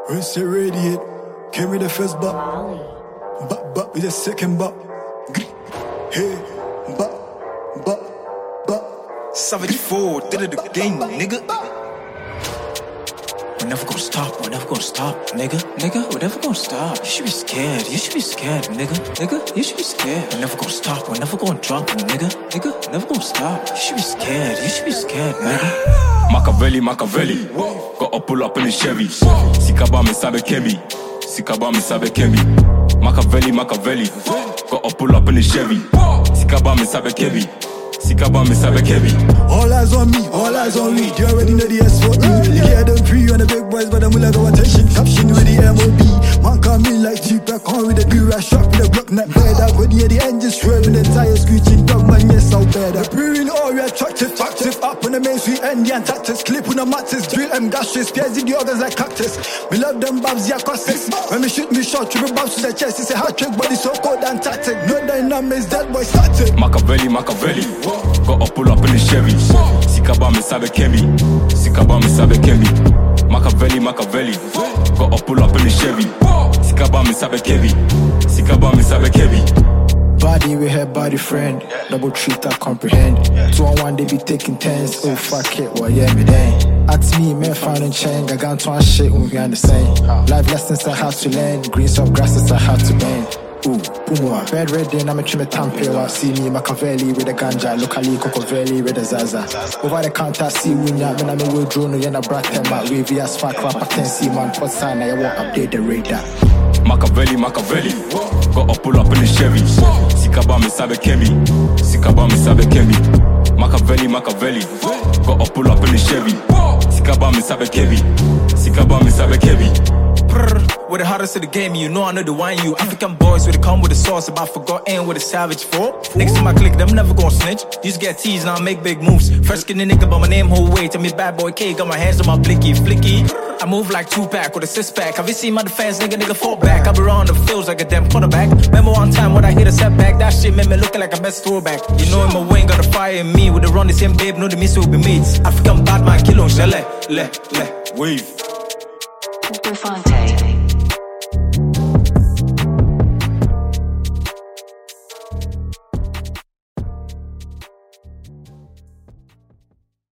Rinse it, radiate. Came with the first buck. But with the second buck. Hey, but. Savage 4, did it again, nigga. We're never gonna stop, nigga. We're never gonna stop. You should be scared, nigga. You should be scared. We're never gonna stop, we're never gonna drop, nigga. Never gonna stop. You should be scared, nigga. Machiavelli. Gotta pull up in the Chevy. Sikaba me sabe Kemi. Machiavelli. Gotta pull up in the Chevy. Sikaba me sabe Kemi. All eyes on me. You already know the S4E. You get them free on the big boys, but I'm will go attention. Caption with the MOB. Man come in like Tupac, on with the B-Rash shot with the Glock, not bad. I could hear the engine swerving, the tires screeching, dog man, yes, out better. Brewing all attractive, up on the main street and the antaxes. Clip on the matches, drill and gashes, spears in the organs like cactus. We love them babs, yeah, causes. When me shoot me shot, triple babs to the chest, it's a hard trick, body so cold and tactic. No dynamics, that boy started. Machiavelli. Gotta pull up in the Chevy. Sikaba me sabe Kemi. Machiavelli. Gotta pull up in the Chevy. Sikaba me sabe Kemi. Body with her body friend. Double treat, I comprehend. 2-on-1 they be taking tens. Oh fuck it, well yeah me then. At me, man found in chain. I got to shit when we understand. Life lessons I have to learn. Greens of grasses I have to bend. Ooh, Pumwa, bed red then I'm a trim tampewa. See me Machiavelli with a ganja, locally Cocovelli with a Zaza. Over the counter, see Winya, when I'm a will drone, and a brat and my wavy as fuck rap. I can see man, what sign I won't update the radar. Machiavelli. Gotta pull up in the Chevy. Sikaba me sabe Kemi. Machiavelli. Gotta pull up in the Chevy. Sikaba me sabe Kemi. With the hardest of the game, you know I know the wine. You African boys with the come with the sauce, about forgotten with a savage for. Next to my clique, them never gon' snitch. Used to get teased, now I make big moves. First skinny nigga, but my name whole way. Tell me bad boy K, got my hands on my blicky, flicky. I move like 2-pack with a 6-pack. Have you seen my defense, nigga fall back? I be around the fields like a damn quarterback. Remember one time when I hit a setback, that shit made me looking like a best throwback. You know in my wing, got a fire in me. With the run the same babe, know the miss will be mates. African bad man, kill on shell, le, wave. Buffante.